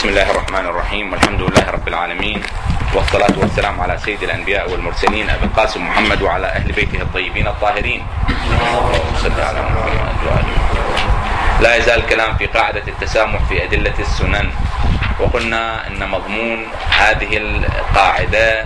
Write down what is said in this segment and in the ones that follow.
بسم الله الرحمن الرحيم، والحمد لله رب العالمين، والصلاة والسلام على سيد الأنبياء والمرسلين أبي القاسم محمد وعلى أهل بيته الطيبين الطاهرين. اللهم صل على محمد وآله. لا يزال الكلام في قاعدة التسامح في أدلة السنن، وقلنا أن مضمون هذه القاعدة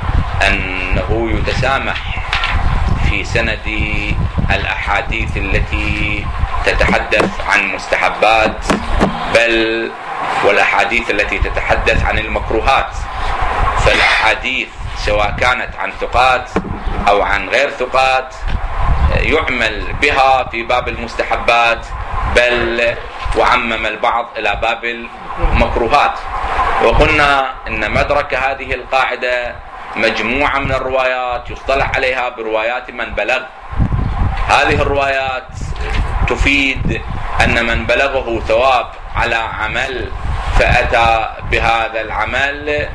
أنه يتسامح في سند الأحاديث التي تتحدث عن مستحبات، بل والأحاديث التي تتحدث عن المكروهات. فالأحاديث سواء كانت عن ثقات أو عن غير ثقات يعمل بها في باب المستحبات، بل وعمم البعض إلى باب المكروهات. وقلنا أن مدرك هذه القاعدة مجموعة من الروايات يصطلح عليها بروايات من بلغ. هذه الروايات تفيد أن من بلغه ثواب على عمل فأتى بهذا العمل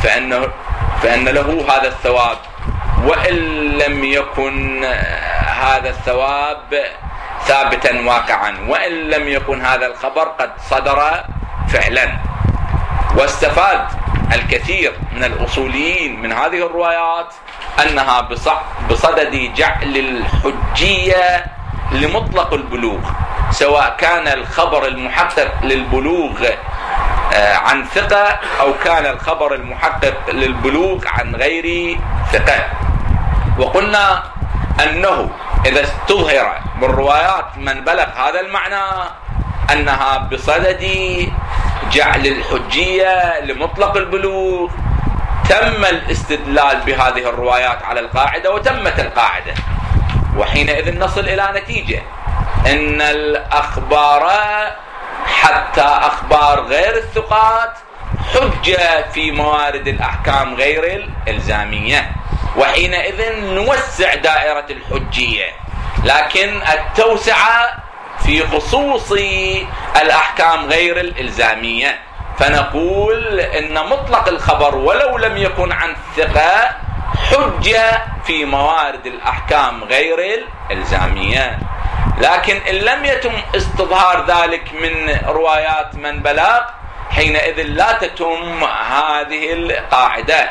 فإن له هذا الثواب، وإن لم يكن هذا الثواب ثابتا واقعا، وإن لم يكن هذا الخبر قد صدر فعلا. واستفاد الكثير من الأصوليين من هذه الروايات أنها بصدد جعل الحجية لمطلق البلوغ، سواء كان الخبر المحقق للبلوغ عن ثقة أو كان الخبر المحقق للبلوغ عن غير ثقة. وقلنا أنه إذا استظهر من روايات من بلغ هذا المعنى أنها بصدد جعل الحجية لمطلق البلوغ، تم الاستدلال بهذه الروايات على القاعدة وتمت القاعدة. وحينئذ نصل إلى نتيجة أن الأخبار حتى أخبار غير الثقات حجة في موارد الأحكام غير الإلزامية، وحينئذ نوسع دائرة الحجية، لكن التوسعة في خصوص الأحكام غير الإلزامية. فنقول إن مطلق الخبر ولو لم يكن عن ثقة حجة في موارد الأحكام غير الإلزامية، لكن إن لم يتم استظهار ذلك من روايات من بلغ حينئذ لا تتم هذه القاعدة.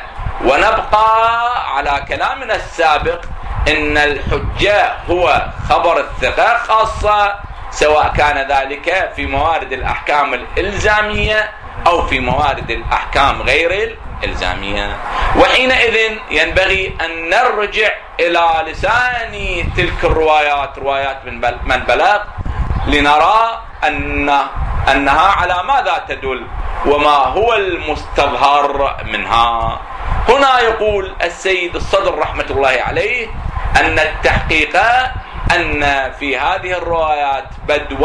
ونبقى على كلامنا السابق إن الحجة هو خبر الثقة خاصة، سواء كان ذلك في موارد الأحكام الإلزامية أو في موارد الأحكام غير الإلزامية. وحينئذ ينبغي أن نرجع إلى لسان تلك الروايات، روايات من بلغ، لنرى أنها على ماذا تدل وما هو المستظهر منها. هنا يقول السيد الصدر رحمة الله عليه أن التحقيق أن في هذه الروايات بدوا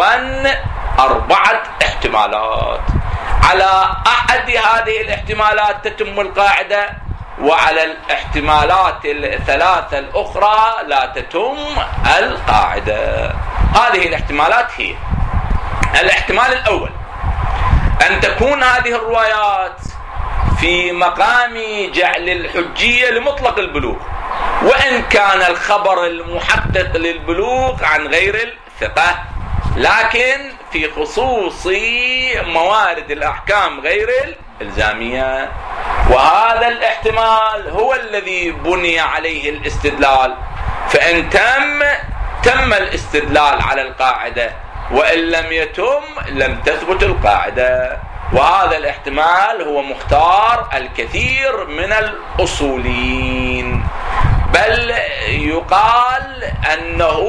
4 احتمالات، على أحد هذه الاحتمالات تتم القاعدة، وعلى الاحتمالات ال3 الأخرى لا تتم القاعدة. هذه الاحتمالات هي: الاحتمال الأول أن تكون هذه الروايات في مقام جعل الحجية لمطلق البلوغ، وإن كان الخبر المحقق للبلوغ عن غير الثقة، لكن في خصوص موارد الأحكام غير الإلزامية. وهذا الاحتمال هو الذي بني عليه الاستدلال، فإن تم الاستدلال على القاعدة، وإن لم يتم لم تثبت القاعدة. وهذا الاحتمال هو مختار الكثير من الأصوليين، بل يقال أنه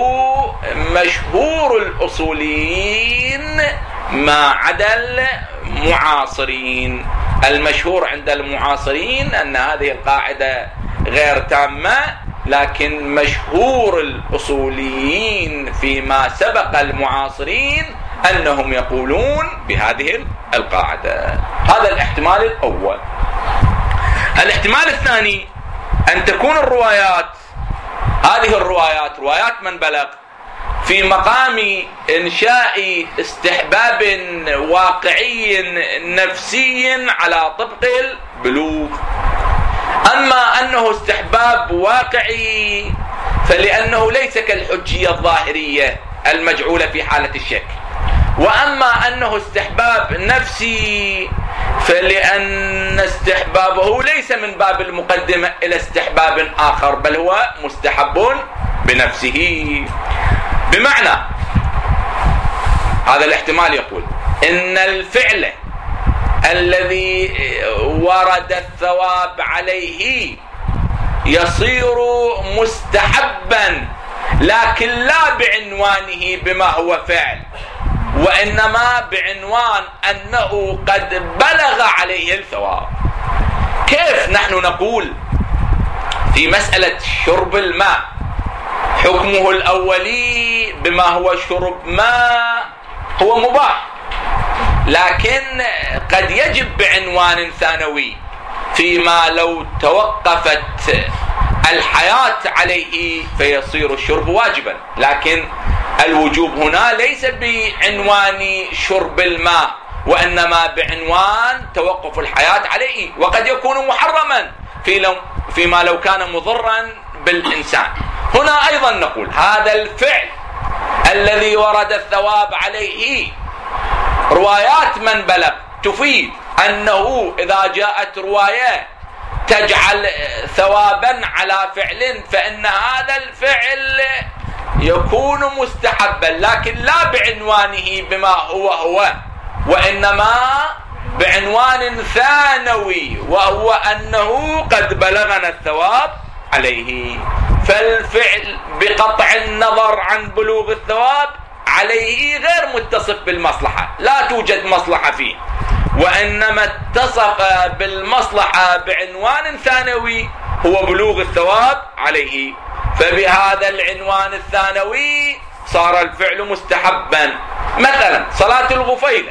مشهور الأصوليين ما عدا المعاصرين. المشهور عند المعاصرين أن هذه القاعدة غير تامة، لكن مشهور الأصوليين فيما سبق المعاصرين أنهم يقولون بهذه القاعدة. هذا الاحتمال الأول. الاحتمال الثاني أن تكون هذه الروايات روايات من بلغ في مقام إنشاء استحباب واقعي نفسي على طبق البلوغ. أما أنه استحباب واقعي فلأنه ليس كالحجية الظاهرية المجعولة في حالة الشك، وأما أنه استحباب نفسي فلأن استحبابه ليس من باب المقدمة إلى استحباب آخر، بل هو مستحب بنفسه. بمعنى هذا الاحتمال يقول إن الفعل الذي ورد الثواب عليه يصير مستحبا، لكن لا بعنوانه بما هو فعل، وإنما بعنوان أنه قد بلغ عليه الثواب. كيف نحن نقول في مسألة شرب الماء حكمه الأولي بما هو شرب ماء هو مباح، لكن قد يجب بعنوان ثانوي فيما لو توقفت الحياة عليه فيصير الشرب واجبا، لكن الوجوب هنا ليس بعنوان شرب الماء، وإنما بعنوان توقف الحياة عليه، وقد يكون محرما فيما لو كان مضرا بالإنسان. هنا أيضا نقول هذا الفعل الذي ورد الثواب عليه روايات من بلغ تفيد أنه إذا جاءت رواية تجعل ثوابا على فعل فإن هذا الفعل يكون مستحبا، لكن لا بعنوانه بما هو، وإنما بعنوان ثانوي، وهو أنه قد بلغنا الثواب عليه. فالفعل بقطع النظر عن بلوغ الثواب عليه غير متصف بالمصلحة، لا توجد مصلحة فيه، وإنما اتصف بالمصلحة بعنوان ثانوي هو بلوغ الثواب عليه. فبهذا العنوان الثانوي صار الفعل مستحبا. مثلا صلاة الغفيلة،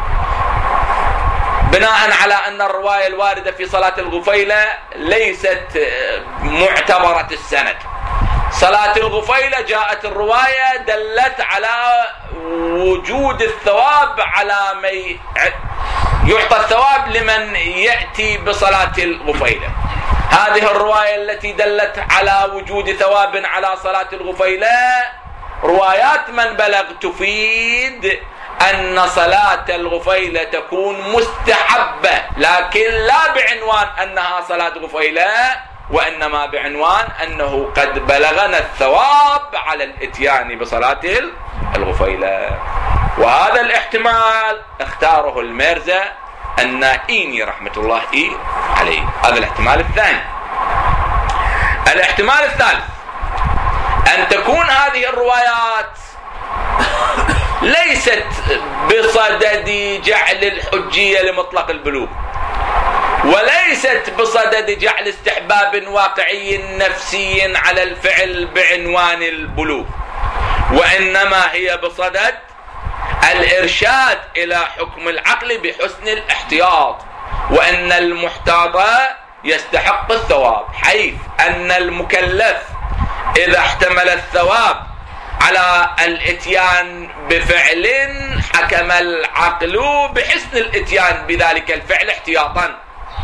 بناء على أن الرواية الواردة في صلاة الغفيلة ليست معتبرة السند. صلاة الغفيلة جاءت الرواية دلت على وجود الثواب، على ما يعطى الثواب لمن يأتي بصلاة الغفيلة. هذه الرواية التي دلت على وجود ثواب على صلاة الغفيلة روايات من بلغ تفيد أن صلاة الغفيلة تكون مستحبة، لكن لا بعنوان أنها صلاة غفيلة، وإنما بعنوان أنه قد بلغنا الثواب على الاتيان بصلاة الغفيلة. وهذا الاحتمال اختاره الميرزا النائيني رحمة الله عليه. هذا الاحتمال الثاني. الاحتمال الثالث أن تكون هذه الروايات ليست بصدد جعل الحجية لمطلق البلوغ، وليست بصدد جعل استحباب واقعي نفسي على الفعل بعنوان البلوغ، وإنما هي بصدد الإرشاد إلى حكم العقل بحسن الاحتياط، وأن المحتاط يستحق الثواب، حيث أن المكلف إذا احتمل الثواب على الاتيان بفعل حكم العقل بحسن الاتيان بذلك الفعل احتياطا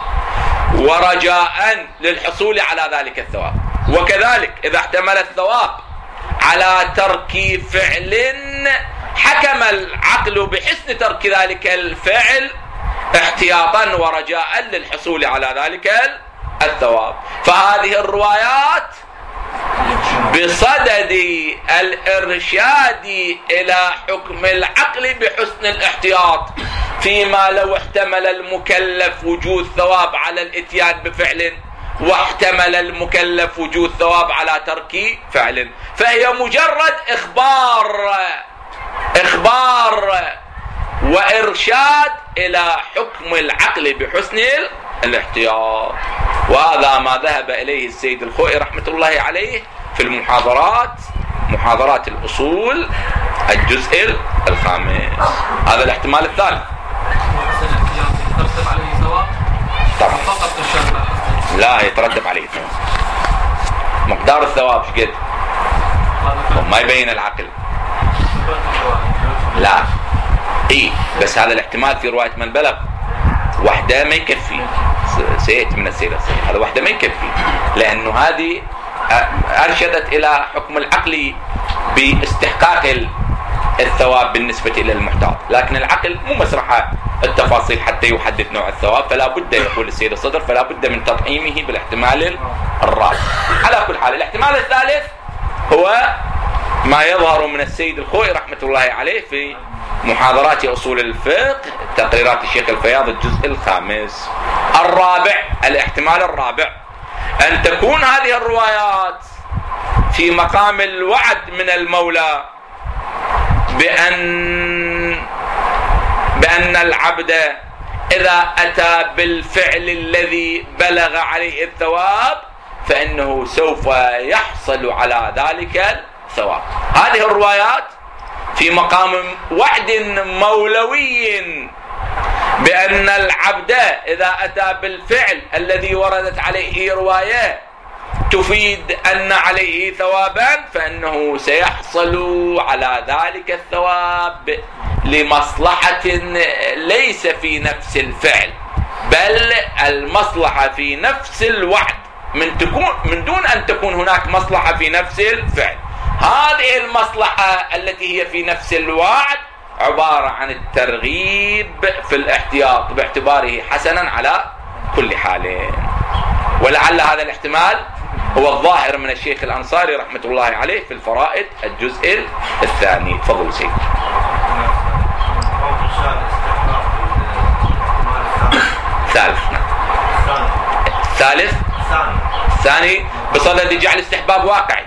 ورجاء للحصول على ذلك الثواب. وكذلك إذا احتمل الثواب على ترك فعل حكم العقل بحسن ترك ذلك الفعل احتياطا ورجاء للحصول على ذلك الثواب. فهذه الروايات بصدد الإرشاد إلى حكم العقل بحسن الاحتياط، فيما لو احتمل المكلف وجود ثواب على الاتيان بفعل واحتمل المكلف وجود ثواب على ترك فعل، فهي مجرد إخبار وإرشاد إلى حكم العقل بحسن الاحتياط. وهذا ما ذهب إليه السيد الخوئي رحمة الله عليه في محاضرات الأصول الجزء الخامس. هذا الاحتمال الثالث. يترتب عليه ثواب طبعا فقط الشرع لا يترتب عليه ثواب. مقدار الثواب ايش قد؟ ما يبين العقل. لا بس هذا الاحتمال في رواية من بلغ وحده ما يكفي، سيأتي من السيرة الصحيحة، هذا وحده ما يكفي، لأنه هذه أرشدت إلى حكم العقل باستحقاق الثواب بالنسبة إلى المحتاط، لكن العقل مو مسرحة التفاصيل حتى يحدد نوع الثواب، فلا بد يقول السيد الصدر فلا بد من تطعيمه بالاحتمال الرابع. على كل حال الاحتمال الثالث هو ما يظهر من السيد الخوئي رحمة الله عليه في محاضرات أصول الفقه، تقريرات الشيخ الفياض الجزء الخامس. الرابع، الاحتمال الرابع أن تكون هذه الروايات في مقام الوعد من المولى بأن العبد إذا أتى بالفعل الذي بلغ عليه الثواب فإنه سوف يحصل على ذلك الثواب. هذه الروايات في مقام وعد مولوي بأن العبد إذا أتى بالفعل الذي وردت عليه رواية تفيد أن عليه ثوابا فإنه سيحصل على ذلك الثواب لمصلحة ليس في نفس الفعل، بل المصلحة في نفس الوعد من دون أن تكون هناك مصلحة في نفس الفعل. هذه المصلحة التي هي في نفس الوعد عبارة عن الترغيب في الاحتياط باعتباره حسنا على كل حال. ولعل هذا الاحتمال هو الظاهر من الشيخ الأنصاري رحمة الله عليه في الفرائد الجزء الثاني. تفضل سيد. ثالث. ثالث ثاني بصدد جعل استحباب واقعي.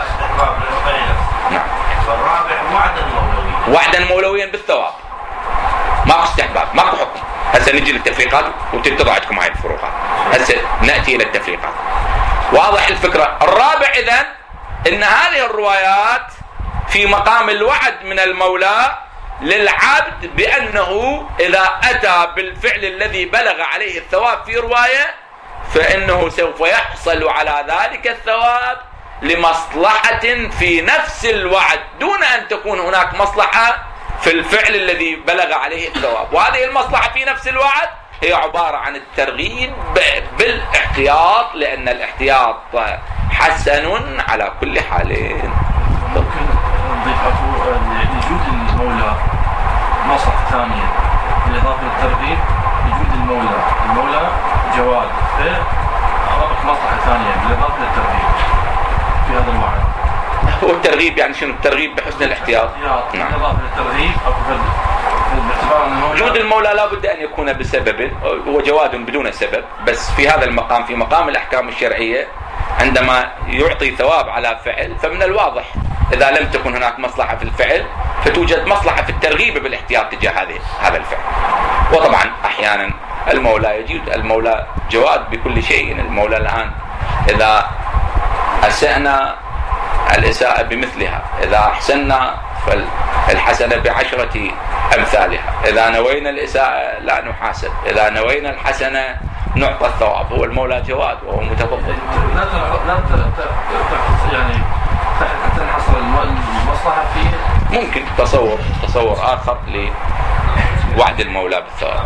نعم. والرابع وعدا مولويا بالثواب، ماكو استحباب، ماكو حكم. هسه نجي للتفريقات وتتضع عندكم هاي الفروقات. هسه نأتي إلى التفريقات. واضح الفكرة. الرابع إذن إن هذه الروايات في مقام الوعد من المولى للعبد بأنه إذا أتى بالفعل الذي بلغ عليه الثواب في رواية فإنه سوف يحصل على ذلك الثواب لمصلحة في نفس الوعد دون أن تكون هناك مصلحة في الفعل الذي بلغ عليه الثواب. وهذه المصلحة في نفس الوعد هي عبارة عن الترغيب بالاحتياط، لأن الاحتياط حسن على كل حال. ممكن نضيف لوجود المولى مصلحة ثانية بالإضافة للترغيب، وجود المولى جواد مصلحة ثانية بالإضافة للترغيب في هذا الوعد. هو الترغيب يعني شنو؟ الترغيب بحسن الاحتياط. نعم. بالإضافة للترغيب باعتبار أن وجود المولى لا بد أن يكون بسبب، هو جواد بدون سبب، بس في هذا المقام في مقام الأحكام الشرعية عندما يعطي ثواب على فعل فمن الواضح إذا لم تكن هناك مصلحة في الفعل فتوجد مصلحة في الترغيب بالاحتياط تجاه هذا الفعل. وطبعا أحيانا المولى يجود، المولى جواد بكل شيء. المولى الآن إذا أسأنا الإساءة بمثلها، إذا أحسننا فالحسنة ب10 أمثالها، إذا نوينا الإساءة لا نحاسب، إذا نوينا الحسنة نعطى الثواب. هو المولى جواد وهو متفضل. لا يعني تنحصر المصلحة فيه. ممكن تصور آخر لوعد المولى بالثواب.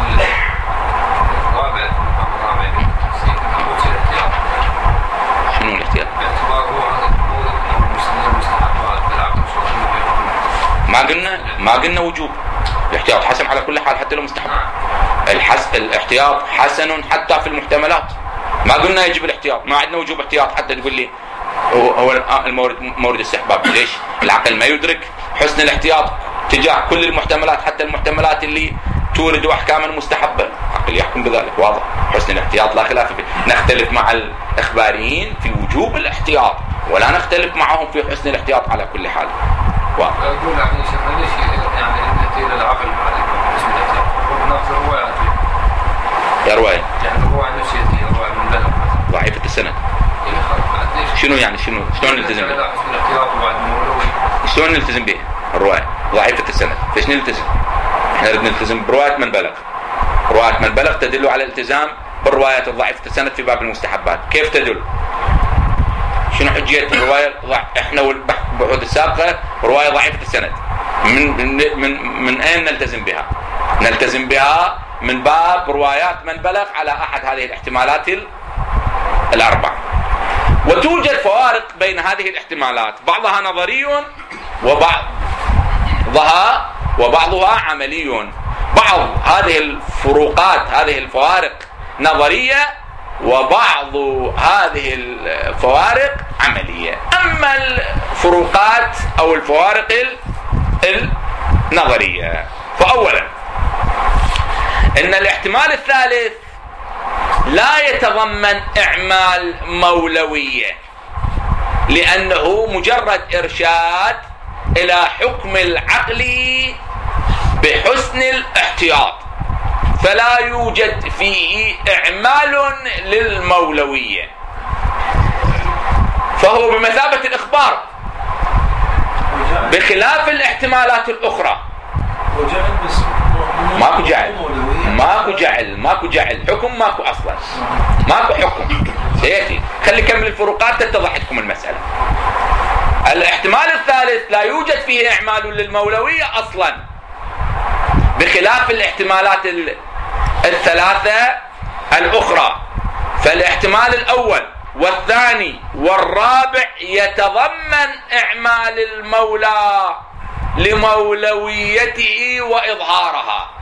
شنو الاحتياط؟ ما قلنا وجوب. الاحتياط حسن على كل حال حتى لو مستحب. الاحتياط حسن حتى في المحتملات. ما قلنا يجب الاحتياط، ما عندنا وجوب احتياط حتى تقول لي هو المورد استحباب. ليش؟ العقل ما يدرك حسن الاحتياط تجاه كل المحتملات، حتى المحتملات اللي تورد احكاما مستحبه العقل يحكم بذلك. واضح حسن الاحتياط لا خلاف فيه. نختلف مع الاخباريين في وجوب الاحتياط ولا نختلف معهم في حسن الاحتياط على كل حال. واضح. اقول يعني ليش يعني نتيجه العقل مع حسن الاحتياط ونفس الروايات يا روايه يعني الروايه نفسيتي الروايه من بلد ضعيفه السند. شنو يعني شلون نلتزم بها؟ شلون نلتزم بها؟ الرواية ضعيفة السند، فايش نلتزم؟ احنا نريد نلتزم برواية من بلغ. رواية من بلغ تدل على الالتزام بالروايات الضعيفة السند في باب المستحبات. كيف تدل؟ شنو حجية الرواية؟ احنا والبحوث السابقة رواية ضعيفة السند من اين نلتزم بها؟ نلتزم بها من باب روايات من بلغ على احد هذه الاحتمالات الاربعة. وتوجد فوارق بين هذه الاحتمالات، بعضها نظري وبعضها عملي. بعض هذه الفروقات، هذه الفوارق نظرية، وبعض هذه الفوارق عملية. أما الفروقات أو الفوارق النظرية، فأولا إن الاحتمال الثالث لا يتضمن إعمال مولوية، لأنه مجرد إرشاد إلى حكم العقل بحسن الاحتياط، فلا يوجد فيه إعمال للمولوية، فهو بمثابة الإخبار بخلاف الاحتمالات الأخرى. ماكو جعل حكم، ماكو أصلا، ماكو حكم. سيأتي، خلي كمل الفروقات تتضح لكم المسألة. الاحتمال الثالث لا يوجد فيه إعمال للمولوية أصلا، بخلاف الاحتمالات الثلاثة الأخرى. فالاحتمال الأول والثاني والرابع يتضمن إعمال المولى لمولويته وإظهارها.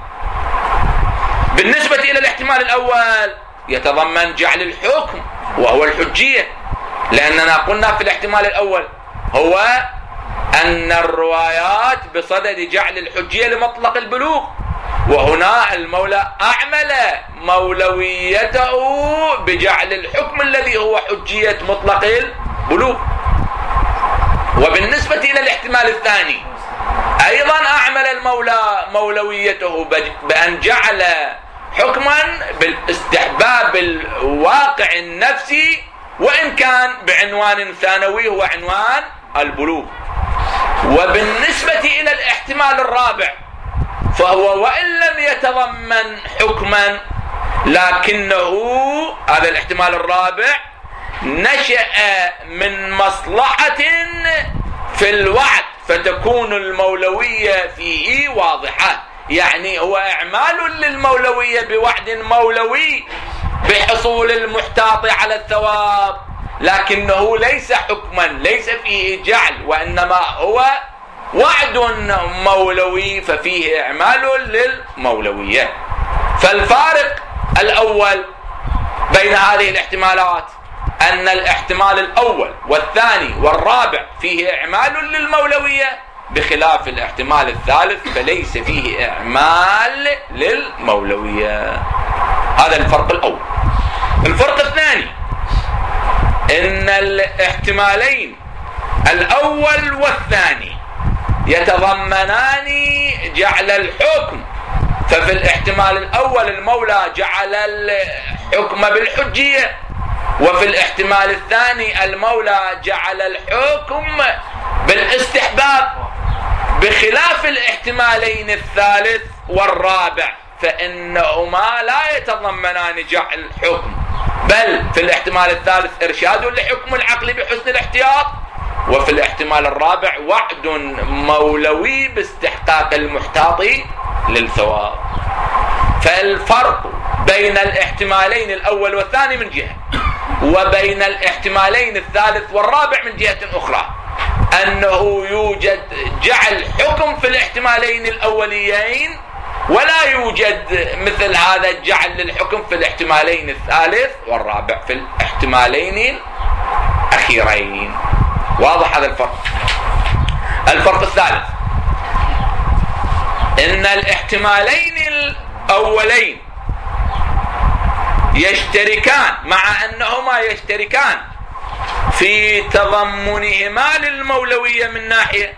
بالنسبة إلى الاحتمال الأول يتضمن جعل الحكم وهو الحجية، لأننا قلنا في الاحتمال الأول هو أن الروايات بصدد جعل الحجية لمطلق البلوغ، وهنا المولى أعمل مولويته بجعل الحكم الذي هو حجية مطلق البلوغ. وبالنسبة إلى الاحتمال الثاني أيضا أعمل المولى مولويته بأن جعل حكما بالاستحباب الواقع النفسي، وإن كان بعنوان ثانوي هو عنوان البلوغ. وبالنسبة إلى الاحتمال الرابع فهو وإن لم يتضمن حكما، لكنه هذا الاحتمال الرابع نشأ من مصلحة في الوعد، فتكون المولوية فيه واضحة. يعني هو إعمال للمولوية بوعد مولوي بحصول المحتاط على الثواب، لكنه ليس حكما، ليس فيه جعل، وإنما هو وعد مولوي ففيه إعمال للمولوية. فالفارق الأول بين هذه الاحتمالات أن الاحتمال الأول والثاني والرابع فيه إعمال للمولوية، بخلاف الاحتمال الثالث فليس فيه إعمال للمولوية. هذا الفرق الأول. الفرق الثاني إن الاحتمالين الأول والثاني يتضمنان جعل الحكم، ففي الاحتمال الأول المولى جعل الحكم بالحجية، وفي الاحتمال الثاني المولى جعل الحكم بالاستحباب، بخلاف الاحتمالين الثالث والرابع فإنهما لا يتضمنان جعل الحكم، بل في الاحتمال الثالث إرشاد لحكم العقل بحسن الاحتياط، وفي الاحتمال الرابع وعد مولوي باستحقاق المحتاط للثواب. فالفرق بين الاحتمالين الأول والثاني من جهة، وبين الاحتمالين الثالث والرابع من جهة أخرى، أنه يوجد جعل حكم في الاحتمالين الأوليين، ولا يوجد مثل هذا الجعل للحكم في الاحتمالين الثالث والرابع في الاحتمالين الأخيرين. واضح هذا الفرق؟ الفرق الثالث إن الاحتمالين الأولين يشتركان، مع أنهما يشتركان في تضمنهما للمولوية من ناحية،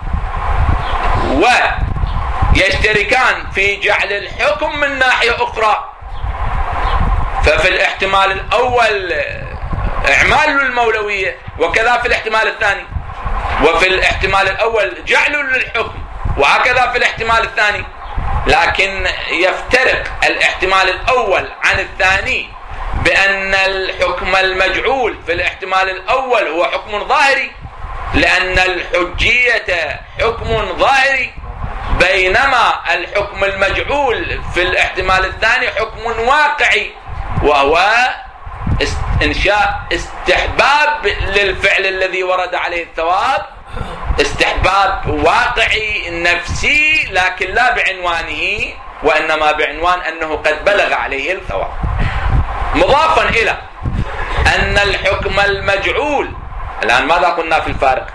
ويشتركان في جعل الحكم من ناحية أخرى. ففي الاحتمال الأول إعمال للمولوية، وكذا في الاحتمال الثاني، وفي الاحتمال الأول جعل للحكم، وهكذا في الاحتمال الثاني. لكن يفترق الاحتمال الأول عن الثاني بأن الحكم المجعول في الاحتمال الأول هو حكم ظاهري، لأن الحجية حكم ظاهري، بينما الحكم المجعول في الاحتمال الثاني حكم واقعي، وهو إنشاء استحباب للفعل الذي ورد عليه الثواب، استحباب واقعي نفسي، لكن لا بعنوانه وإنما بعنوان أنه قد بلغ عليه الثواب. مضافا إلى أن الحكم المجعول، الآن ماذا قلنا في الفارق؟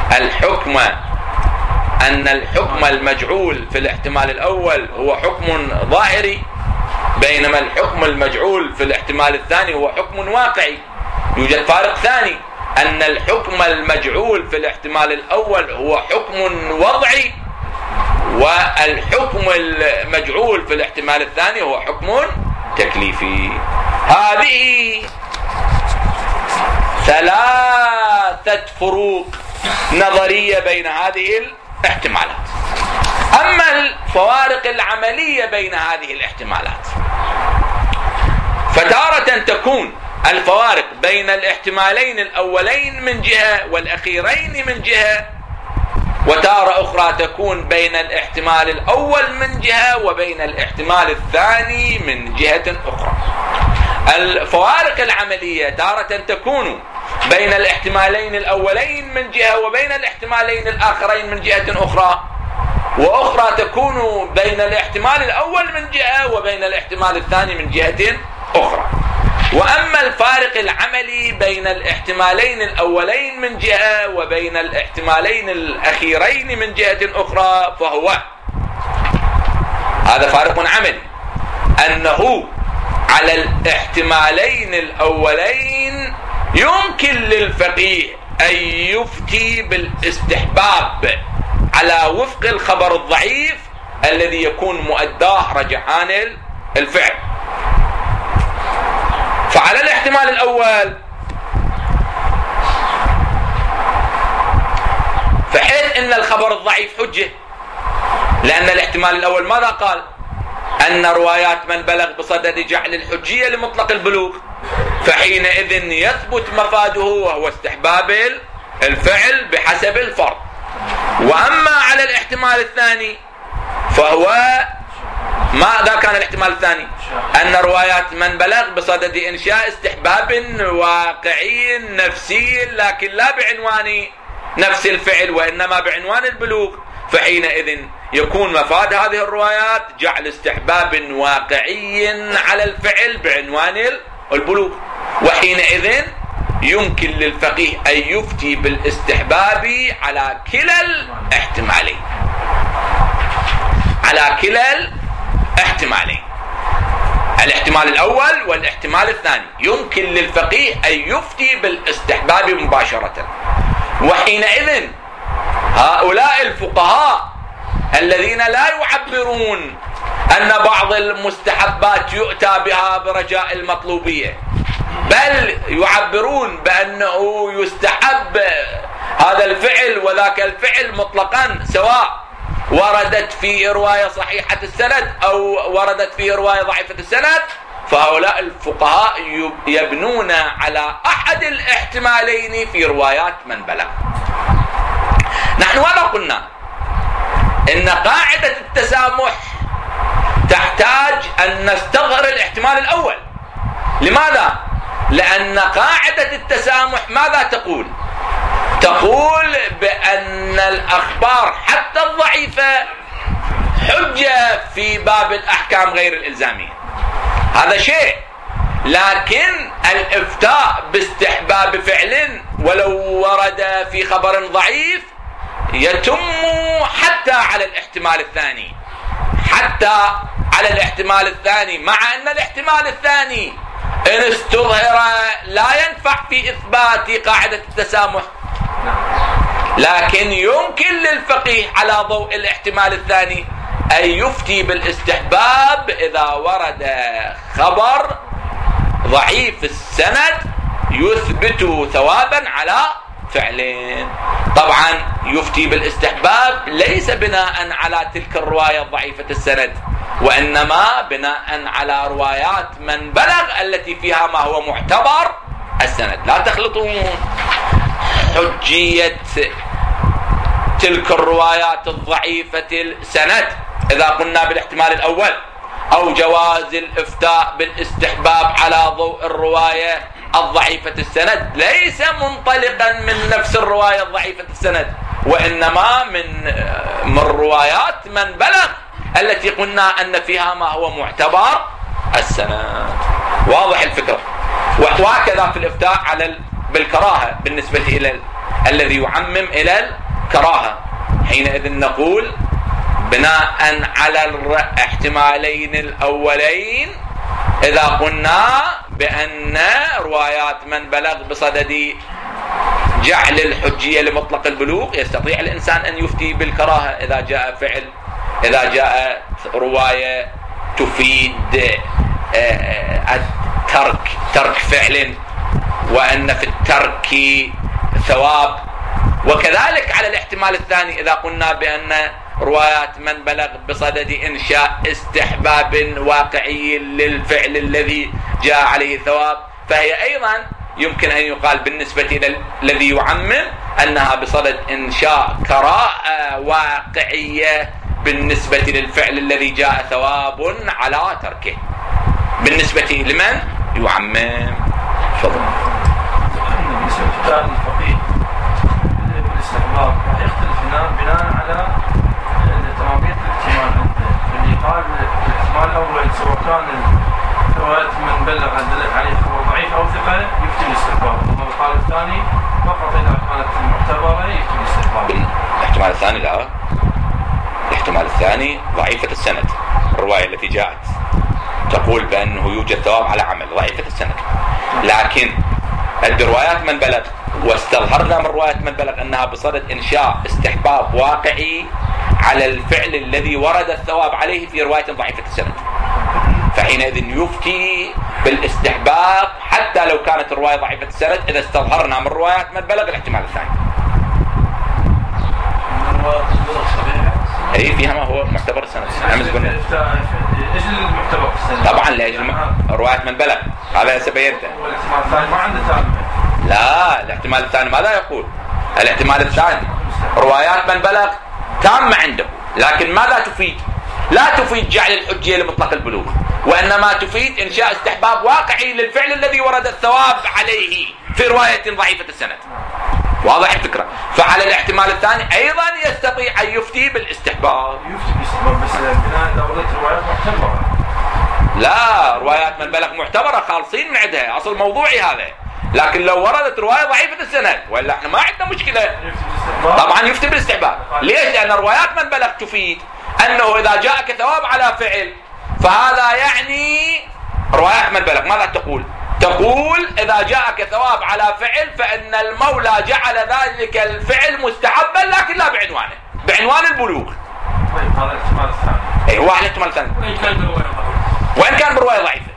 أن الحكم المجعول في الاحتمال الأول هو حكم ظاهري، بينما الحكم المجعول في الاحتمال الثاني هو حكم واقعي. يوجد فارق ثاني، أن الحكم المجعول في الاحتمال الأول هو حكم وضعي، والحكم المجعول في الاحتمال الثاني هو حكم تكليفي. هذه 3 فروق نظرية بين هذه الاحتمالات. أما الفوارق العملية بين هذه الاحتمالات، فتارة تكون الفوارق بين الاحتمالين الأولين من جهة والأخيرين من جهة، وتارة أخرى تكون بين الاحتمال الأول من جهة وبين الاحتمال الثاني من جهة أخرى. الفوارق العملية تارة تكون بين الاحتمالين الأولين من جهة وبين الاحتمالين الآخرين من جهة أخرى، وأخرى تكون بين الاحتمال الأول من جهة وبين الاحتمال الثاني من جهة أخرى. وأما الفارق العملي بين الاحتمالين الأولين من جهة وبين الاحتمالين الأخيرين من جهة أخرى، فهو هذا فارق عملي، أنه على الاحتمالين الأولين يمكن للفقيه أن يفتي بالاستحباب على وفق الخبر الضعيف الذي يكون مؤداه رجحان الفعل. فعلى الاحتمال الأول، فحيث أن الخبر الضعيف حجة، لأن الاحتمال الأول ماذا قال؟ أن روايات من بلغ بصدد جعل الحجية لمطلق البلوغ، فحينئذ يثبت مفاده وهو استحباب الفعل بحسب الفرض. وأما على الاحتمال الثاني فهو ماذا كان الاحتمال الثاني؟ أن روايات من بلغ بصدد إنشاء استحباب واقعي نفسي، لكن لا بعنوان نفس الفعل وإنما بعنوان البلوغ، فحينئذ يكون مفاد هذه الروايات جعل استحباب واقعي على الفعل بعنوان البلوغ، وحينئذ يمكن للفقيه أن يفتي بالاستحباب على كلا الاحتمالين، على كلا الاحتمالين، الاحتمال الأول والاحتمال الثاني، يمكن للفقيه أن يفتي بالاستحباب مباشرة. وحينئذ هؤلاء الفقهاء الذين لا يعبرون أن بعض المستحبات يؤتى بها برجاء المطلوبية، بل يعبرون بأنه يستحب هذا الفعل وذاك الفعل مطلقا، سواء وردت في رواية صحيحة السند أو وردت في رواية ضعيفة السند، فهؤلاء الفقهاء يبنون على أحد الاحتمالين في روايات من بلغ. نحن ماذا قلنا؟ إن قاعدة التسامح تحتاج أن نستظهر الاحتمال الأول. لماذا؟ لأن قاعدة التسامح ماذا تقول؟ تقول بأن الأخبار حتى الضعيفة حجة في باب الأحكام غير الإلزامية، هذا شيء، لكن الإفتاء باستحباب فعل ولو ورد في خبر ضعيف يتم حتى على الاحتمال الثاني، حتى على الاحتمال الثاني، مع أن الاحتمال الثاني إن استظهر لا ينفع في إثبات قاعدة التسامح، لكن يمكن للفقيه على ضوء الاحتمال الثاني أن يفتي بالاستحباب إذا ورد خبر ضعيف السند يثبت ثوابا على فعلين. طبعا يفتي بالاستحباب ليس بناء على تلك الرواية ضعيفة السند، وإنما بناء على روايات من بلغ التي فيها ما هو معتبر السند. لا تخلطون حجية تلك الروايات الضعيفة السند إذا قلنا بالاحتمال الأول، أو جواز الإفتاء بالاستحباب على ضوء الرواية الضعيفة السند ليس منطلقا من نفس الرواية الضعيفة السند، وإنما من روايات من بلغ التي قلنا أن فيها ما هو معتبر السند. واضح الفكرة؟ وهكذا في الإفتاء على بالكراهة بالنسبة إلى الذي يعمم إلى الكراهة، حينئذ نقول بناء على الاحتمالين الأولين إذا قلنا بأن روايات من بلغ بصدد جعل الحجية لمطلق البلوغ يستطيع الإنسان أن يفتي بالكراهة إذا جاء فعل، إذا جاء رواية تفيد ترك فعل وأن في الترك ثواب. وكذلك على الاحتمال الثاني إذا قلنا بأن روايات من بلغ بصدد إنشاء استحباب واقعي للفعل الذي جاء عليه ثواب، فهي أيضا يمكن أن يقال بالنسبة إلى الذي يعمم أنها بصدد إنشاء كراهة واقعية بالنسبة للفعل الذي جاء ثواب على تركه بالنسبة لمن يعمم. تفضل. بالنسبة للفقيه بالاستحباب راح يختلف بناء على تمامية الاحتمال عنده، اللي قال الاحتمال الأول سواء كان رواية من بلغ دلت عليه خبر ضعيف أو ثقة يفتي الاستحباب، أما القال الثاني فقط إذا كانت معتبرة يفتي الاستحباب. الاحتمال الثاني لا، الاحتمال الثاني ضعيفة السند، الرواية التي جاءت تقول بأنه يوجد ثواب على عمل ضعيفة السند، لكن الروايات من بلغ واستظهرنا من رواية من بلغ أنها بصدد إنشاء استحباب واقعي على الفعل الذي ورد الثواب عليه في رواية ضعيفة السند، فحينئذ يفتي بالاستحباب حتى لو كانت الرواية ضعيفة السند إذا استظهرنا من روايات من بلغ الاحتمال الثاني. اي فيها ما هو معتبر السند. ايش المعتبر السند؟ طبعا لاجل رواية من بلغ، هذا سبينته. والاحتمال الثاني ما عنده تامة. لا، الاحتمال الثاني ماذا يقول؟ الاحتمال الثاني روايات من بلغ تامة عنده، لكن ماذا تفيد؟ لا تفيد جعل الحجية لمطلق البلوغ، وإنما تفيد إنشاء استحباب واقعي للفعل الذي ورد الثواب عليه في رواية ضعيفة السند. واضح الفكرة؟ فعلى الاحتمال الثاني أيضا يستطيع أن يفتي بالاستحباب. يفتي بالاستحباب بس بناء إذا وردت روايات معتبرة. لا، روايات من بلغ معتبرة خالصين من عندها، أصل موضوعي هذا. لكن لو وردت رواية ضعيفة السند ولا احنا ما عندنا مشكلة، طبعا يفتي بالاستحباب. ليش؟ لأن روايات من بلغ تفيد أنه إذا جاءك ثواب على فعل فهذا يعني روايات من بلغ ماذا تقول؟ تقول إذا جاءك ثواب على فعل فإن المولى جعل ذلك الفعل مستحبا لكن لا بعنوانه، بعنوان البلوغ. طيب هذا الاحتمال الثاني. أي هو الاحتمال الثاني. وإن كان برواية ضعيفة.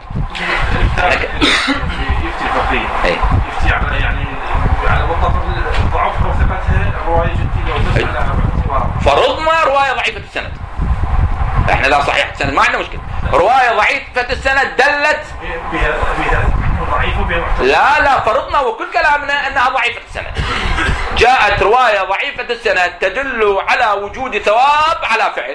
يفتي الفقيه. يفتي على يعني على وضع ضعف ثقتها الرواية جدية وتسأل على اعتبار. فرضنا رواية ضعيفة السند. احنا لا صحيح السند ما عندنا مشكلة. رواية ضعيفة السند دلت بها ضعيفة وبها محتمل. لا فرضنا وكل كلامنا أنها ضعيفة السند. جاءت رواية ضعيفة السند تدل على وجود ثواب على فعل.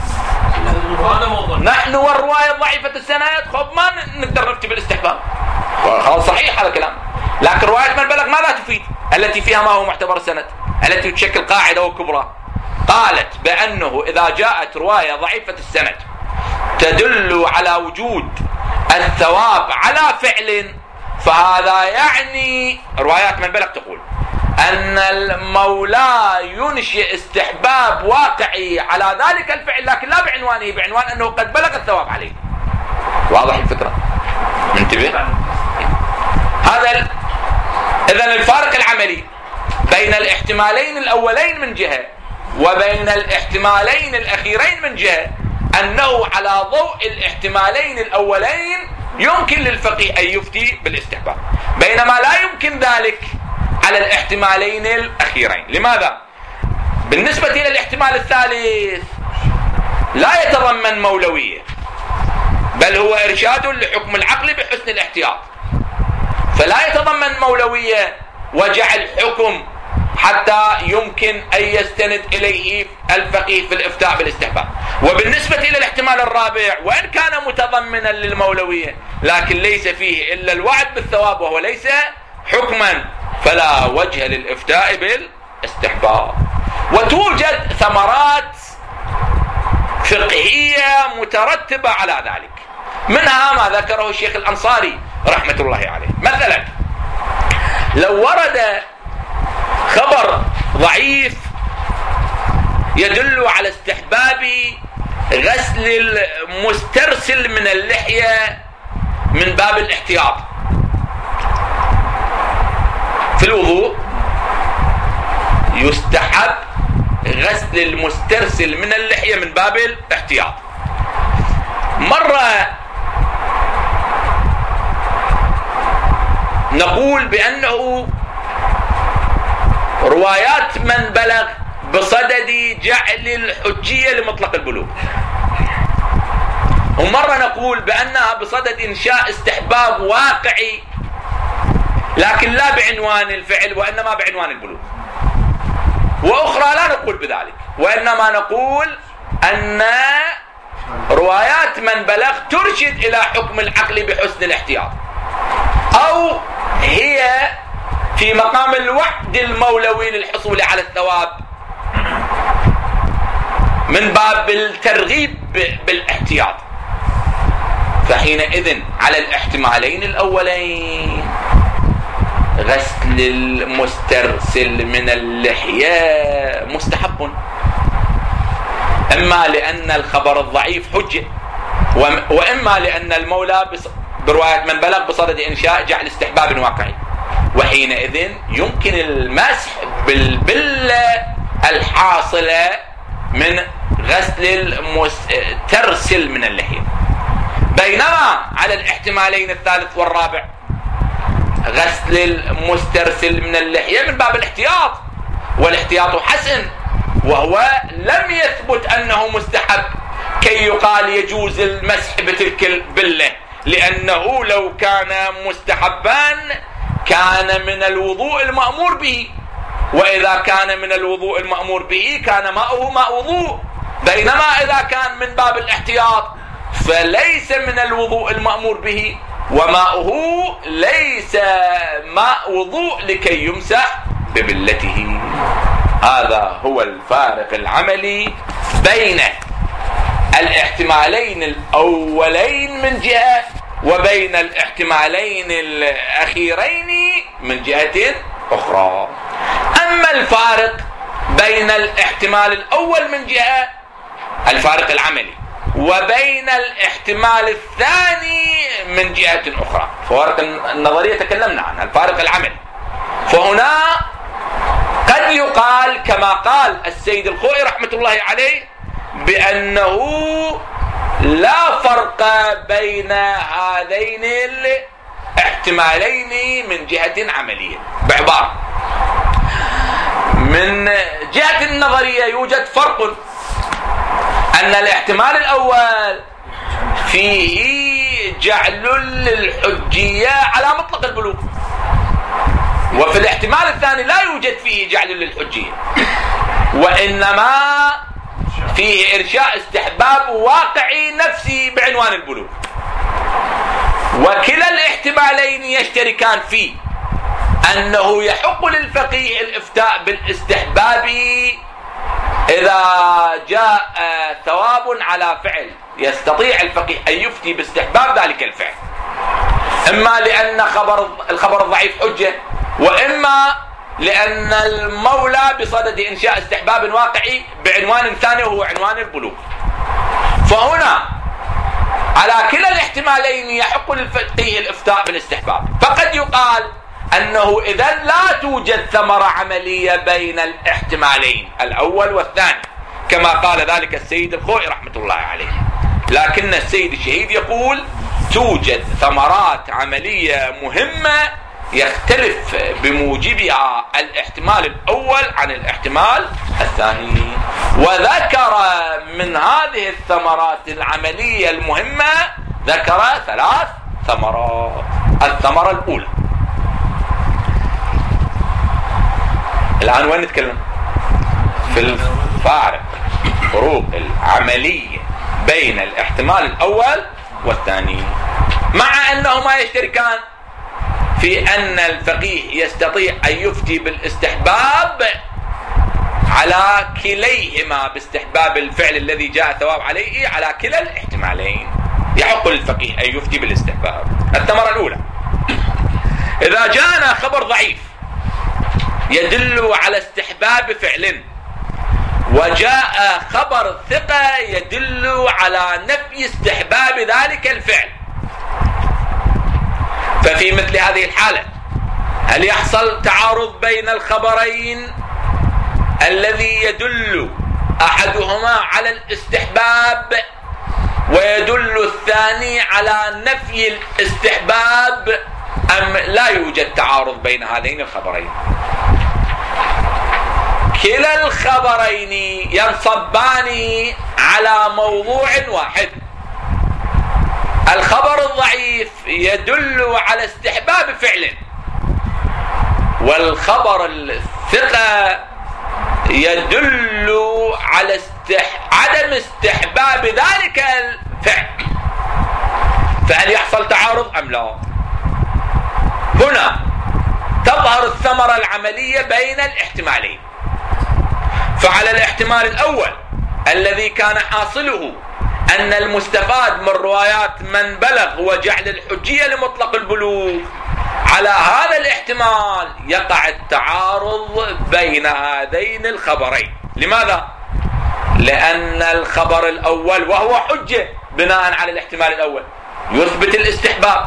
نحن والرواية ضعيفة السند خب ما نقدر نفتي بالاستحباب. خلاص صحيح هذا الكلام. لكن رواية من بلغ ماذا تفيد؟ التي فيها ما هو معتبر السند، التي تشكل قاعدة وكبرى. قالت بأنه إذا جاءت رواية ضعيفة السند تدل على وجود الثواب على فعل فهذا يعني روايات من بلغ تقول أن المولى ينشئ استحباب واقعي على ذلك الفعل لكن لا بعنوانه، بعنوان أنه قد بلغ الثواب عليه. واضح الفكرة؟ منتبه؟ هذا إذن الفارق العملي بين الاحتمالين الأولين من جهة وبين الاحتمالين الأخيرين من جهة أنه على ضوء الاحتمالين الأولين يمكن للفقيه أن يفتي بالاستحباب، بينما لا يمكن ذلك على الاحتمالين الأخيرين. لماذا؟ بالنسبة إلى الاحتمال الثالث لا يتضمن مولوية، بل هو إرشاد لحكم العقل بحسن الاحتياط، فلا يتضمن مولوية وجعل حكم حتى يمكن أن يستند إليه الفقيه في الإفتاء بالاستحباب. وبالنسبة إلى الاحتمال الرابع وإن كان متضمنا للمولوية لكن ليس فيه إلا الوعد بالثواب وهو ليس حكما، فلا وجه للإفتاء بالاستحباب. وتوجد ثمرات فقهية مترتبة على ذلك. منها ما ذكره الشيخ الأنصاري رحمة الله عليه. مثلا لو ورد خبر ضعيف يدل على استحباب غسل المسترسل من اللحية من باب الاحتياط في الوضوء، يستحب غسل المسترسل من اللحية من باب الاحتياط. مرة نقول بأنه روايات من بلغ بصدد جعل الحجية لمطلق البلوغ، ومرة نقول بأنها بصدد إنشاء استحباب واقعي لكن لا بعنوان الفعل وإنما بعنوان البلوغ، وأخرى لا نقول بذلك، وإنما نقول أن روايات من بلغ ترشد إلى حكم العقل بحسن الاحتياط، أو هي في مقام الوعد المولوي للحصول على الثواب من باب الترغيب بالاحتياط. فحينئذ على الاحتمالين الأولين غسل المسترسل من اللحية مستحب، إما لأن الخبر الضعيف حجة، وإما لأن المولى برواية من بلغ بصدد إنشاء جعل استحباب واقعي، وحينئذ يمكن المسح بالبلة الحاصلة من غسل المسترسل من اللحية. بينما على الاحتمالين الثالث والرابع غسل المسترسل من اللحية من باب الاحتياط، والاحتياط حسن، وهو لم يثبت أنه مستحب كي يقال يجوز المسح بتلك البلة، لأنه لو كان مستحبا كان من الوضوء المأمور به، وإذا كان من الوضوء المأمور به كان ماؤه ماء وضوء، بينما إذا كان من باب الاحتياط فليس من الوضوء المأمور به، وماؤه ليس ماء وضوء لكي يمسح ببلته. هذا هو الفارق العملي بين الاحتمالين الأولين من جهة وبين الاحتمالين الأخيرين من جهة أخرى. أما الفارق بين الاحتمال الأول من جهة الفارق العملي وبين الاحتمال الثاني من جهة أخرى، فوارق النظرية تكلمنا عنها، الفارق العملي، فهنا قد يقال كما قال السيد الخوئي رحمة الله عليه بأنه لا فرق بين هذين الاحتمالين من جهة عملية. بعبارة، من جهة النظرية يوجد فرق، أن الاحتمال الأول فيه جعل للحجية على مطلق البلوغ، وفي الاحتمال الثاني لا يوجد فيه جعل للحجية، وإنما فيه إرشاء استحباب واقعي نفسي بعنوان البلوغ. وكلا الاحتمالين يشتركان فيه أنه يحق للفقيه الإفتاء بالاستحباب إذا جاء ثواب على فعل يستطيع الفقيه أن يفتي باستحباب ذلك الفعل، إما لأن الخبر الضعيف حجة، وإما لأن المولى بصدد إنشاء استحباب واقعي بعنوان ثاني وهو عنوان البلوغ. فهنا على كلا الاحتمالين يحق للفقيه الإفتاء بالاستحباب. فقد يقال أنه إذا لا توجد ثمرة عملية بين الاحتمالين الأول والثاني كما قال ذلك السيد الخوئي رحمة الله عليه، لكن السيد الشهيد يقول توجد ثمرات عملية مهمة يختلف بموجبها الاحتمال الأول عن الاحتمال الثاني، وذكر من هذه الثمرات العملية المهمة ذكر 3 ثمرات. الثمرة الأولى، الآن وين نتكلم؟ في الفارق، فروق العملية بين الاحتمال الأول والثاني، مع أنهما يشتركان في أن الفقيه يستطيع أن يفتي بالاستحباب على كليهما باستحباب الفعل الذي جاء ثواب عليه على كلا الاحتمالين. يحق للفقيه أن يفتي بالاستحباب. الثمرة الأولى: إذا جاءنا خبر ضعيف يدل على استحباب فعل، وجاء خبر ثقة يدل على نفي استحباب ذلك الفعل، ففي مثل هذه الحالة هل يحصل تعارض بين الخبرين الذي يدل أحدهما على الاستحباب ويدل الثاني على نفي الاستحباب، أم لا يوجد تعارض بين هذين الخبرين؟ كلا الخبرين ينصبان على موضوع واحد. الخبر الضعيف يدل على استحباب فعل، والخبر الثقة يدل على عدم استحباب ذلك الفعل، فهل يحصل تعارض أم لا؟ هنا تظهر الثمرة العملية بين الاحتمالين. فعلى الاحتمال الأول الذي كان حاصله أن المستفاد من روايات من بلغ هو جعل الحجية لمطلق البلوغ، على هذا الاحتمال يقع التعارض بين هذين الخبرين. لماذا؟ لأن الخبر الأول وهو حجة بناء على الاحتمال الأول يثبت الاستحباب،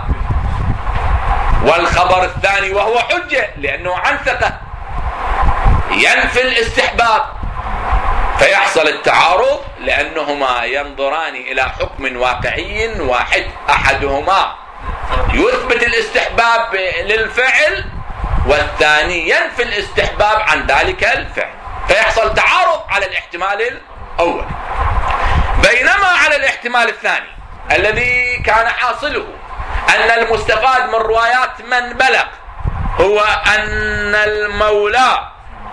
والخبر الثاني وهو حجة لأنه عن ثقة ينفي الاستحباب، فيحصل التعارض لأنهما ينظران إلى حكم واقعي واحد، أحدهما يثبت الاستحباب للفعل والثاني ينفي الاستحباب عن ذلك الفعل، فيحصل تعارض على الاحتمال الأول. بينما على الاحتمال الثاني الذي كان حاصله أن المستفاد من روايات من بلغ هو أن المولى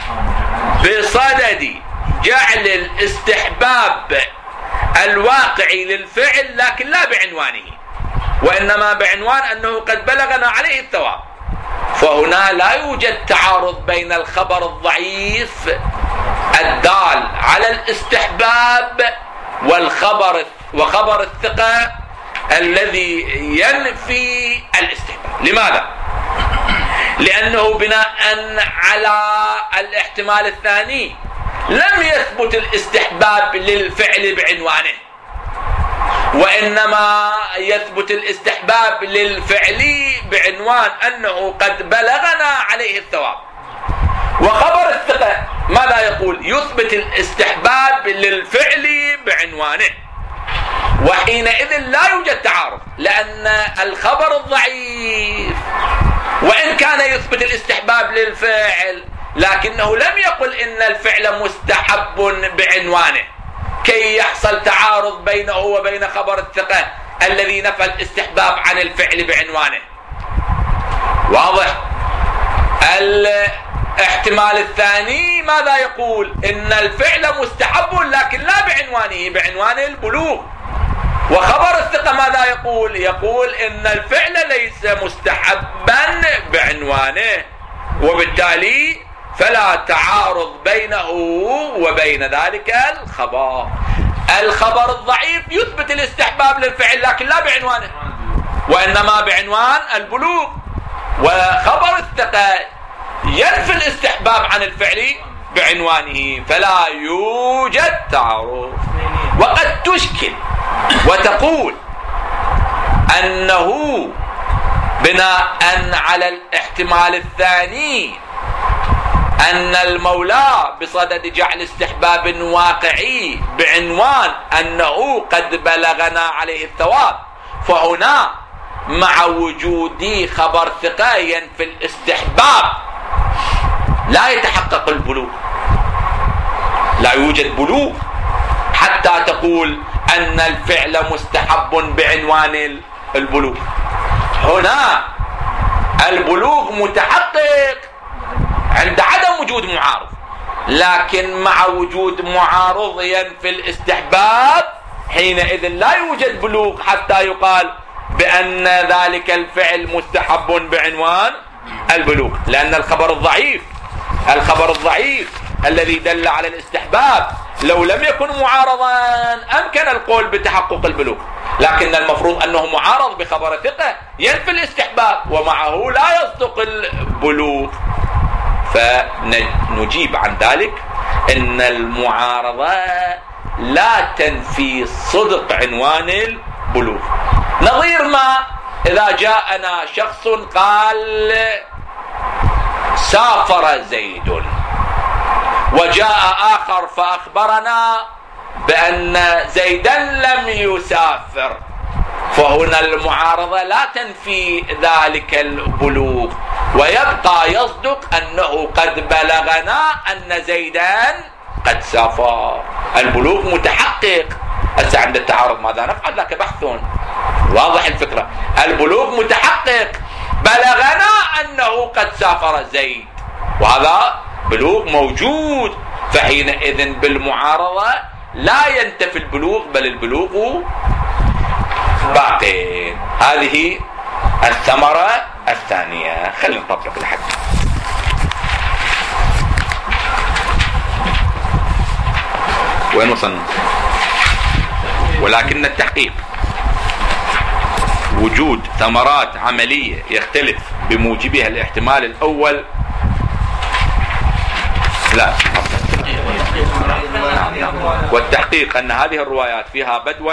بصدد جعل الاستحباب الواقعي للفعل، لكن لا بعنوانه، وإنما بعنوان أنه قد بلغنا عليه الثواب، فهنا لا يوجد تعارض بين الخبر الضعيف الدال على الاستحباب وخبر الثقة الذي ينفي الاستحباب. لماذا؟ لأنه بناء على الاحتمال الثاني لم يثبت الاستحباب للفعل بعنوانه، وإنما يثبت الاستحباب للفعل بعنوان أنه قد بلغنا عليه الثواب. وخبر الثقة ماذا يقول؟ يثبت الاستحباب للفعل بعنوانه، وحينئذ لا يوجد تعارض، لأن الخبر الضعيف وإن كان يثبت الاستحباب للفعل لكنه لم يقل إن الفعل مستحب بعنوانه، كي يحصل تعارض بينه وبين خبر الثقة الذي نفى الاستحباب عن الفعل بعنوانه. واضح؟ الاحتمال الثاني ماذا يقول؟ إن الفعل مستحب لكن لا بعنوانه، بعنوان البلوغ. وخبر الثقة ماذا يقول؟ يقول إن الفعل ليس مستحبا بعنوانه، وبالتالي فلا تعارض بينه وبين ذلك الخبر. الخبر الضعيف يثبت الاستحباب للفعل لكن لا بعنوانه، وإنما بعنوان البلوغ، وخبر الثقة ينفي الاستحباب عن الفعل بعنوانه، فلا يوجد تعارض. وقد تشكل وتقول أنه بناء على الاحتمال الثاني أن المولى بصدد جعل استحباب واقعي بعنوان أنه قد بلغنا عليه الثواب، فهنا مع وجود خبر ثقة ينفي الاستحباب لا يتحقق البلوغ، لا يوجد بلوغ حتى تقول أن الفعل مستحب بعنوان البلوغ. هنا البلوغ متحقق عند عدم وجود معارض، لكن مع وجود معارض ينفي الاستحباب، حينئذ لا يوجد بلوغ حتى يقال بأن ذلك الفعل مستحب بعنوان البلوغ، لأن الخبر الضعيف الذي دل على الاستحباب لو لم يكن معارضا أمكن القول بتحقق البلوغ، لكن المفروض أنه معارض بخبر ثقة ينفي الاستحباب ومعه لا يصدق البلوغ. فنجيب عن ذلك أن المعارضة لا تنفي صدق عنوان البلوغ. نظير ما إذا جاءنا شخص قال سافر زيد، وجاء آخر فأخبرنا بأن زيدا لم يسافر، فهنا المعارضة لا تنفي ذلك البلوغ، ويبقى يصدق أنه قد بلغنا أن زيدا قد سافر. البلوغ متحقق. هسه عند التعارض ماذا نفعل؟ لك بحث واضح الفكرة. البلوغ متحقق، بلغنا أنه قد سافر زيد، وهذا بلوغ موجود، فحينئذ بالمعارضة لا ينتفي البلوغ بل البلوغ باق. هذه الثمرة الثانية. خلينا نطبق الحد. وين وصلنا؟ ولكن التحقيق وجود ثمرات عملية يختلف بموجبها الاحتمال الأول. لا، والتحقيق أن هذه الروايات فيها بدوا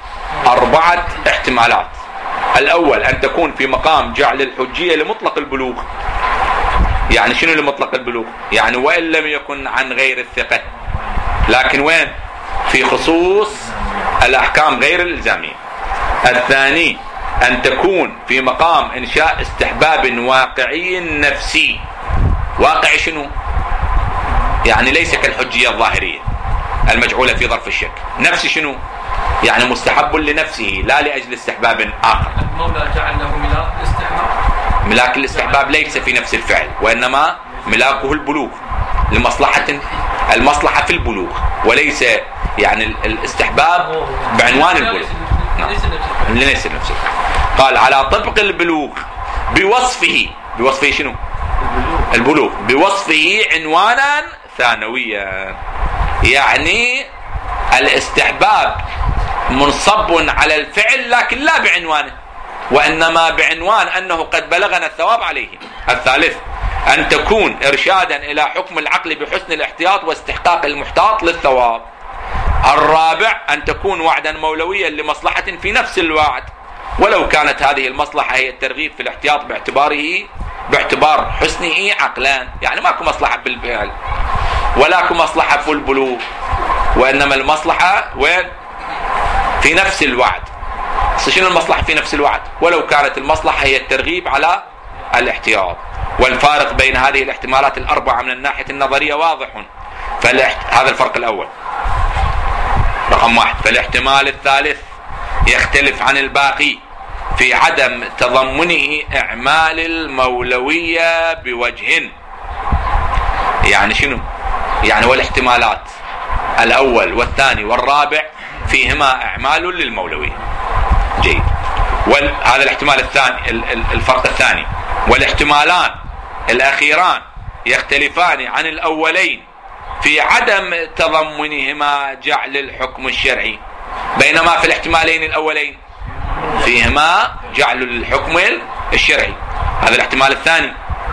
4 احتمالات. الأول أن تكون في مقام جعل الحجية لمطلق البلوغ. يعني شنو لمطلق البلوغ؟ يعني وإن لم يكن عن غير الثقة، لكن وين؟ في خصوص الأحكام غير الإلزامية. الثاني أن تكون في مقام إنشاء استحباب واقعي نفسي. واقعي شنو؟ يعني ليس كالحجية الظاهرية المجعولة في ظرف الشك. نفسي شنو؟ يعني مستحب لنفسه لا لأجل استحباب آخر. المولى جعل له ملاك الاستحباب. ملاك الاستحباب ليس في نفس الفعل، وإنما ملاكه البلوغ لمصلحة، المصلحة في البلوغ، وليس يعني الاستحباب بعنوان البلوغ. ليس نفسه. قال على طبق البلوغ بوصفه. بوصفه شنو؟ البلوغ بوصفه عنوانا ثانويا. يعني الاستحباب منصب على الفعل لكن لا بعنوانه، وإنما بعنوان أنه قد بلغنا الثواب عليه. الثالث أن تكون إرشادا إلى حكم العقل بحسن الاحتياط واستحقاق المحتاط للثواب. الرابع أن تكون وعدا مولويا لمصلحة في نفس الوعد، ولو كانت هذه المصلحة هي الترغيب في الاحتياط باعتبار حسنه عقلان. يعني ماكو مصلحة بالفعل ولاكو مصلحة في البلوغ، وإنما المصلحة وين؟ في نفس الوعد. شنو المصلحة في نفس الوعد؟ ولو كانت المصلحة هي الترغيب على الاحتياط. والفارق بين هذه الاحتمالات الأربعة من الناحية النظرية واضح. هذا الفرق الأول. رقم 1. فالاحتمال الثالث يختلف عن الباقي في عدم تضمنه إعمال المولوية بوجه. يعني شنو؟ يعني والاحتمالات الأول والثاني والرابع فيهما إعمال للمولوية. جيد. وهذا الاحتمال الثاني، الفرق الثاني. والاحتمالان الأخيران يختلفان عن الأولين في عدم تضمنهما جعل الحكم الشرعي، بينما في الاحتمالين الأولين فيهما جعل الحكم الشرعي. هذا الاحتمال الثاني.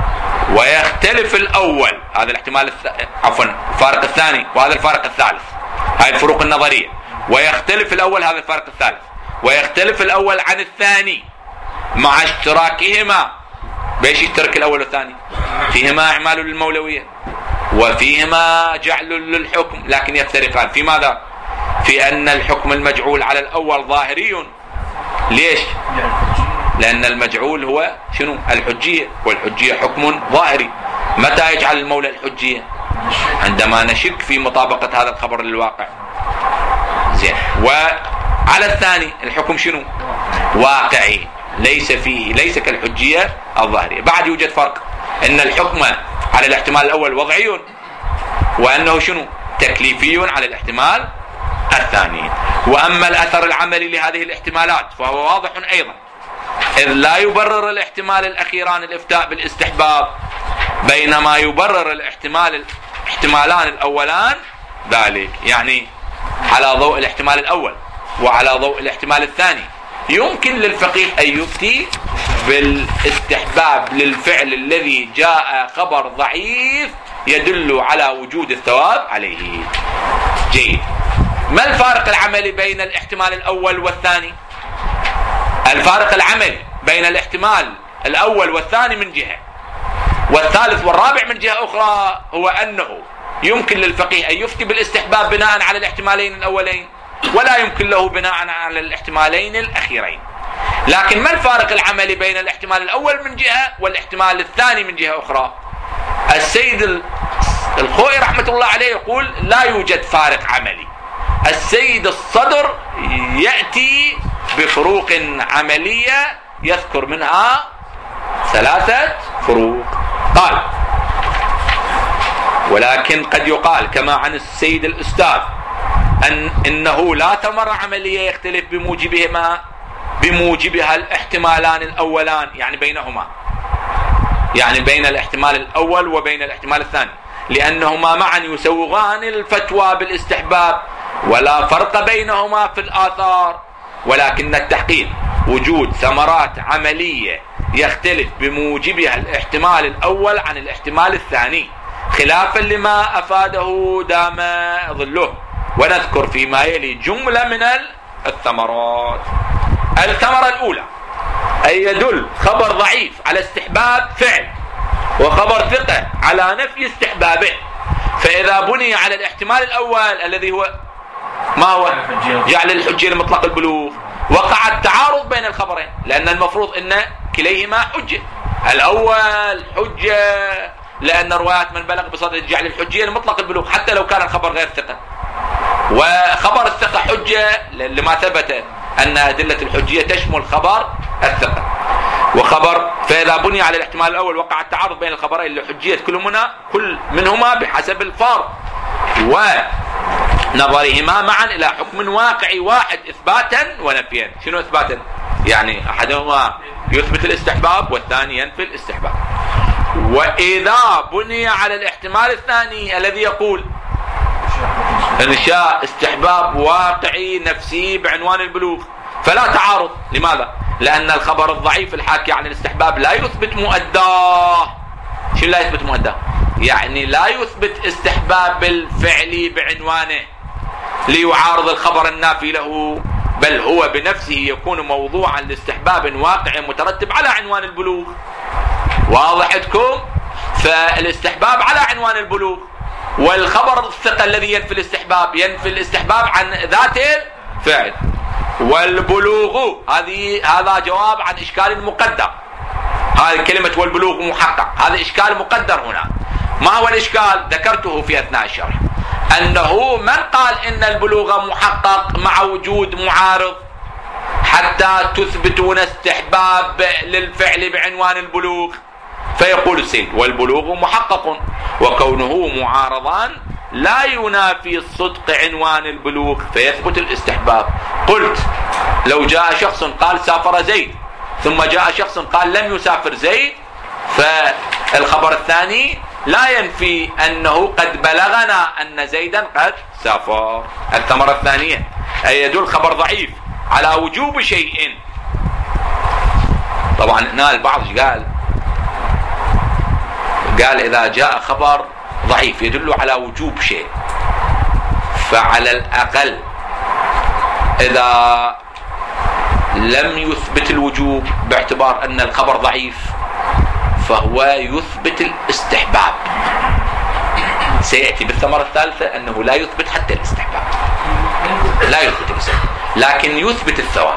ويختلف الأول، هذا الاحتمال الفارق الثاني، وهذا الفارق الثالث. هاي الفروق النظرية. ويختلف الأول، هذا الفارق الثالث. ويختلف الأول عن الثاني مع اشتراكهما. بيش يشترك الأول والثاني؟ فيهما إعمال للمولوية وفيهما جعل للحكم، لكن يفترقان في ماذا؟ في أن الحكم المجعول على الأول ظاهري. ليش؟ لأن المجعول هو شنو؟ الحجية، والحجية حكم ظاهري. متى يجعل المولى الحجية؟ عندما نشك في مطابقة هذا الخبر للواقع. زين. وعلى الثاني الحكم شنو؟ واقعي، ليس كالحجية الظاهرية. بعد يوجد فرق، ان الحكم على الاحتمال الاول وضعي، وانه شنو؟ تكليفي على الاحتمال الثاني. واما الاثر العملي لهذه الاحتمالات فهو واضح ايضا، اذ لا يبرر الاحتمال الاخيران الافتاء بالاستحباب، بينما يبرر الاحتمال الاحتمالان الأولان ذلك، يعني على ضوء الاحتمال الأول وعلى ضوء الاحتمال الثاني يمكن للفقيه أن يفتي بالاستحباب للفعل الذي جاء خبر ضعيف يدل على وجود الثواب عليه. جيد. ما الفارق العملي بين الاحتمال الأول والثاني؟ الفارق العملي بين الاحتمال الأول والثاني من جهة، والثالث والرابع من جهة أخرى، هو أنه يمكن للفقيه أن يفتي بالاستحباب بناء على الاحتمالين الأولين، ولا يمكن له بناء على الاحتمالين الأخيرين. لكن ما الفارق العملي بين الاحتمال الأول من جهة والاحتمال الثاني من جهة أخرى؟ السيد الخوئي رحمة الله عليه يقول لا يوجد فارق عملي. السيد الصدر يأتي بفروق عملية يذكر منها 3 فروق. قال: ولكن قد يقال كما عن السيد الأستاذ إنه لا ثمرة عملية يختلف بموجبها الاحتمالان الأولان، يعني بينهما، يعني بين الاحتمال الأول وبين الاحتمال الثاني، لأنهما معا يسوغان الفتوى بالاستحباب ولا فرق بينهما في الآثار، ولكن التحقيق وجود ثمرات عملية يختلف بموجبها الاحتمال الأول عن الاحتمال الثاني، خلافا لما أفاده دام ظله. ونذكر فيما يلي جملة من الثمرات. الثمرة الأولى أن يدل خبر ضعيف على استحباب فعل وخبر ثقة على نفي استحبابه، فإذا بني على الاحتمال الأول الذي هو ما هو جعل الحجية لمطلق البلوغ، وقع التعارض بين الخبرين، لأن المفروض أن كليهما حجة. الأول حجة لأن روايات من بلغ بصدد جعل الحجية لمطلق البلوغ حتى لو كان الخبر غير ثقة، وخبر الثقة حجة لما ثبت أن أدلة الحجية تشمل خبر الثقة وخبر. فإذا بني على الاحتمال الأول وقع التعارض بين الخبرين لحجية كل منهما بحسب الفرض ونظرهما معا إلى حكم واقعي واحد إثباتا ونفيا. شنو إثباتا؟ يعني أحدهما يثبت الاستحباب والثاني ينفي الاستحباب. وإذا بني على الاحتمال الثاني الذي يقول إنشاء استحباب واقعي نفسي بعنوان البلوغ فلا تعارض. لماذا؟ لأن الخبر الضعيف الحاكي عن الاستحباب لا يثبت مؤداه. شو لا يثبت مؤداه؟ يعني لا يثبت استحباب الفعل بعنوانه ليعارض الخبر النافي له، بل هو بنفسه يكون موضوعا لاستحباب واقعي مترتب على عنوان البلوغ. واضح عندكم؟ فالاستحباب على عنوان البلوغ، والخبر الثقة الذي ينفي الاستحباب عن ذات الفعل. والبلوغ هذا جواب عن إشكال مقدر. هذه كلمة والبلوغ محقق، هذا إشكال مقدر هنا. ما هو الإشكال؟ ذكرته في أثناء الشرح، أنه من قال إن البلوغ محقق مع وجود معارض حتى تثبتون استحباب للفعل بعنوان البلوغ، فيقول السيد والبلوغ محقق وكونه معارضان لا ينافي صدق عنوان البلوغ فيثبت الاستحباب. قلت لو جاء شخص قال سافر زيد ثم جاء شخص قال لم يسافر زيد، فالخبر الثاني لا ينفي أنه قد بلغنا أن زيدا قد سافر. الثمرة الثانية أي يدل خبر ضعيف على وجوب شيء. طبعا هنا البعض قال إذا جاء خبر ضعيف يدل على وجوب شيء، فعلى الأقل إذا لم يثبت الوجوب باعتبار أن الخبر ضعيف فهو يثبت الاستحباب. سيأتي بالثمرة الثالثة أنه لا يثبت حتى الاستحباب، لا يثبت الاستحباب، لكن يثبت الثواب.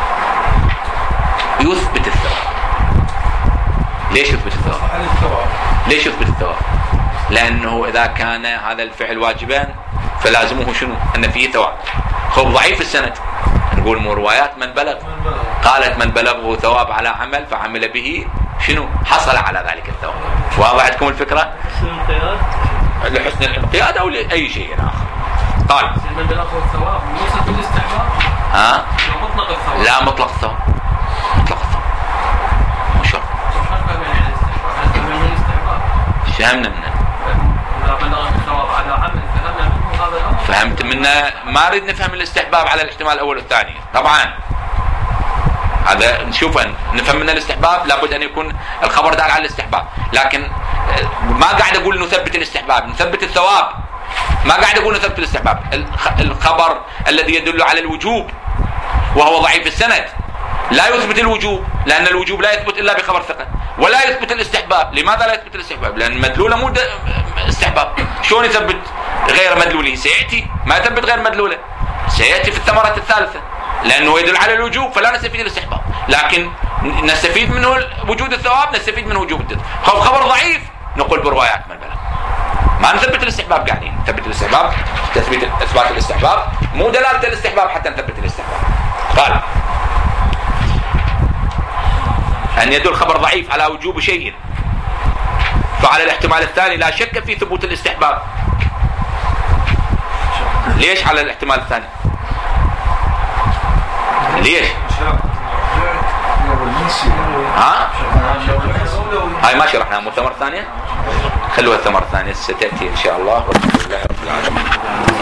يثبت الثواب. ليش يثبت الثواب؟ ليش يثبت الثواب؟ لأنه إذا كان هذا الفعل واجبا فلازمه شنو؟ أن فيه ثواب. خب ضعيف السند نقول مو روايات من بلغ قالت من بلغه ثواب على عمل فعمل به شنو؟ حصل على ذلك الثواب. واضح عندكم الفكرة؟ لحسن الانقياد أو لأي شيء آخر. قال من بلغه الثواب يوصف الاستحباب؟ مطلق الثواب. لا مطلق الثواب. مطلق الثواب مو شرط. فهمنا منه. إذا بلغ الثواب فهمت منا؟ ما نريد نفهم الاستحباب على الاحتمال الاول والثاني طبعا. هذا نشوف نفهم من الاستحباب لابد ان يكون الخبر دال على الاستحباب، لكن ما قاعد اقول نثبت الاستحباب، نثبت الثواب. ما قاعد اقول نثبت الاستحباب. الخبر الذي يدل على الوجوب وهو ضعيف السند لا يثبت الوجوب، لان الوجوب لا يثبت الا بخبر ثقة، ولا يثبت الاستحباب. لماذا لا يثبت الاستحباب؟ لان مدلوله مو استحباب. شلون يثبت غير مدلوله؟ سياتي ما يثبت غير مدلوله، سياتي في الثمرة الثالثة، لانه يدل على الوجوب فلا نستفيد الاستحباب، لكن نستفيد منه وجود الثواب، نستفيد منه وجوب الدين. خبر ضعيف نقول بروايات من البلد، ما نثبت الاستحباب. قاعدين نثبت الاستحباب، اثبات الاستحباب مو دلاله الاستحباب حتى نثبت الاستحباب. قال ان يدل خبر ضعيف على وجوب شيء، فعلى الاحتمال الثاني لا شك في ثبوت الاستحباب. ليش على الاحتمال الثاني؟ ليش؟ ها؟ هاي ما شرحناها. مو الثمرة الثانية؟ خلوها الثمرة الثانية ستأتي إن شاء الله. والحمد لله رب العالمين.